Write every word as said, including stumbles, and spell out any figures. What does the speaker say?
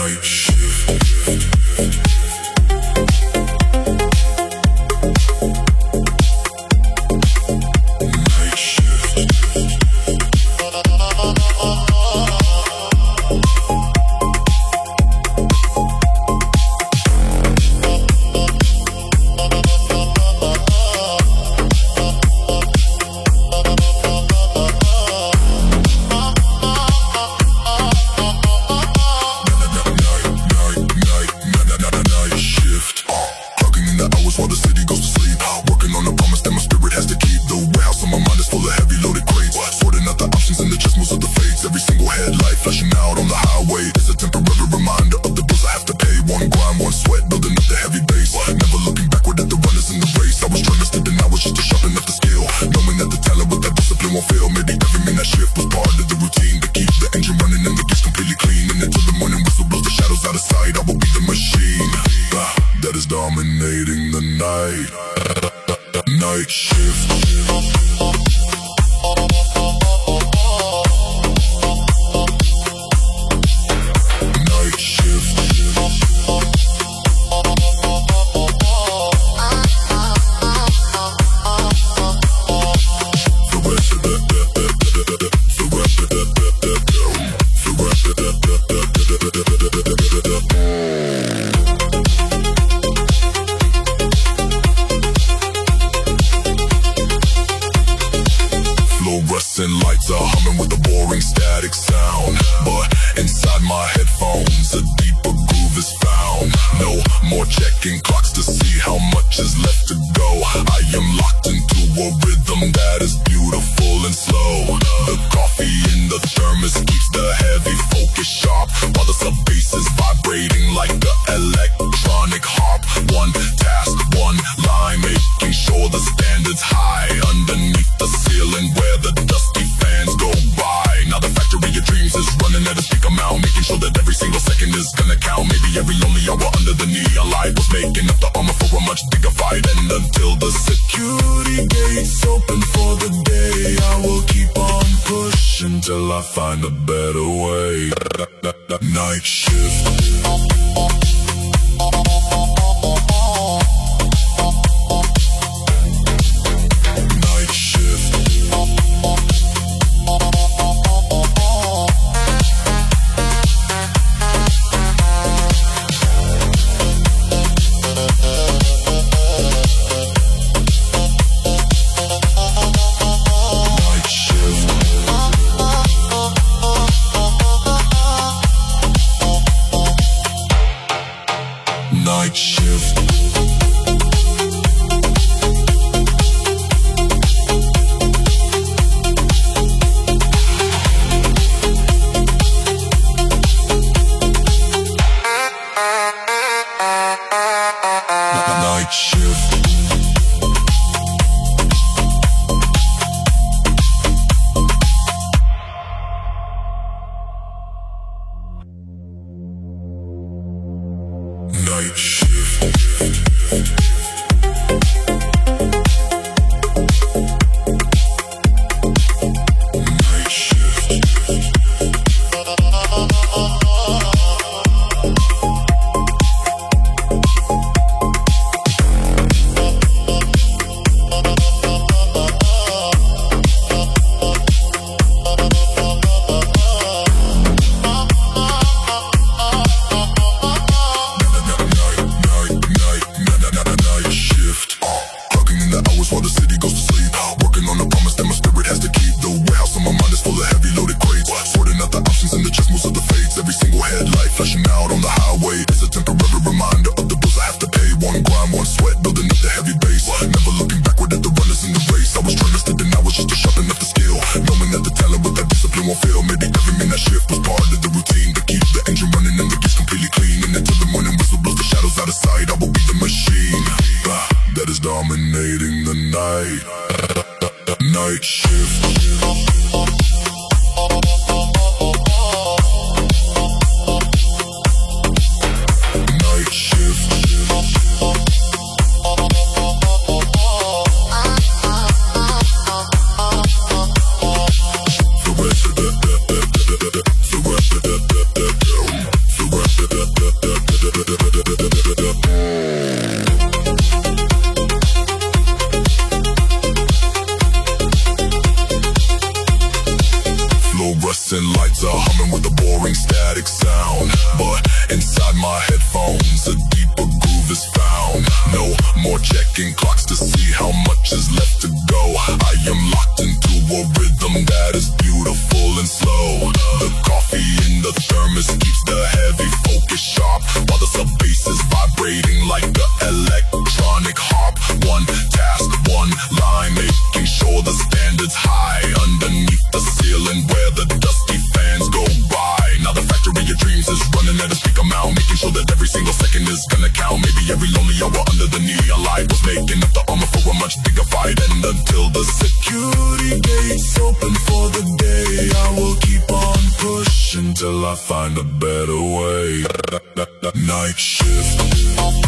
Night shift. Night shift. While the city goes to sleep, working on a promise that my spirit has to keep. The warehouse on my mind is full of heavy loaded crates, sorting out the options and the chess moves of the fates. Every single headlight flashing out on the highway is a temporary reminder of the bills I have to pay. One grind, one sweat, building up the heavy base. Never looking backward at the runners in the race. I was trying to stick and I was just to sharpen up the skill, knowing that the talent with that discipline won't fail. Maybe every minute shift was part of the routine to keep the engine running and the gears completely clean. And until the morning whistle blows the shadows out of sight, I will be the machine uh, that is dominating the night. Night shift. Night shift. And lights are humming with a boring static sound, but inside my headphones a deeper groove is found. No more checking clocks to see how much is left to go. I am locked into a rhythm that is beautiful and slow. The coffee in the thermos keeps the heavy focus sharp, while the sub bass is vibrating like the electronic harp. One task, one line, making sure the standard's high underneath the ceiling where the dusty fans go by. Now the factory of dreams is running at a peak amount, making sure that every single second is gonna count. Maybe every lonely hour under the neon light was making up the armor for a much bigger fight. And until the security gates open for the day, I will keep on pushing till I find a better way. Night shift. Night shift. Night shift. Night shift. While the city goes to sleep, working on a promise that my spirit has to keep. The warehouse on my mind is full of heavy loaded crates, sorting out the options and the chess moves of the fates. Every single headlight flashing out on the highway is a temporary reminder of the bills I have to pay. One grind, one sweat, building up the heavy base. Never looking backward at the runners in the race. I was trying to stick and I was just to sharpen up the skill, knowing that the talent with that discipline won't fail. Maybe every minute shift was part of the routine to keep the engine running and the gears completely clean. And until the morning whistle blows the shadows out of sight, I will be the machine uh, that is dominating the night. Night shift. Night shift. The rest of the fluorescent lights are humming with a boring static sound. But inside my headphones, a deeper groove is found. No more checking clocks to see how much is left to go. I am locked into a rhythm that is beautiful and slow. The coffee in the thermos keeps the heavy focus sharp, while the sub bass is vibrating like the electronic harp. One task, one line, making sure the standard's high underneath the ceiling where the dusty fans go by. Now the factory of dreams is running at a peak amount, making sure that every single second is gonna count. Maybe every lonely hour under the neon light was making up the armor for a much bigger fight. And until the security gates open for the day, I will keep on pushing till I find a better way. Night shift.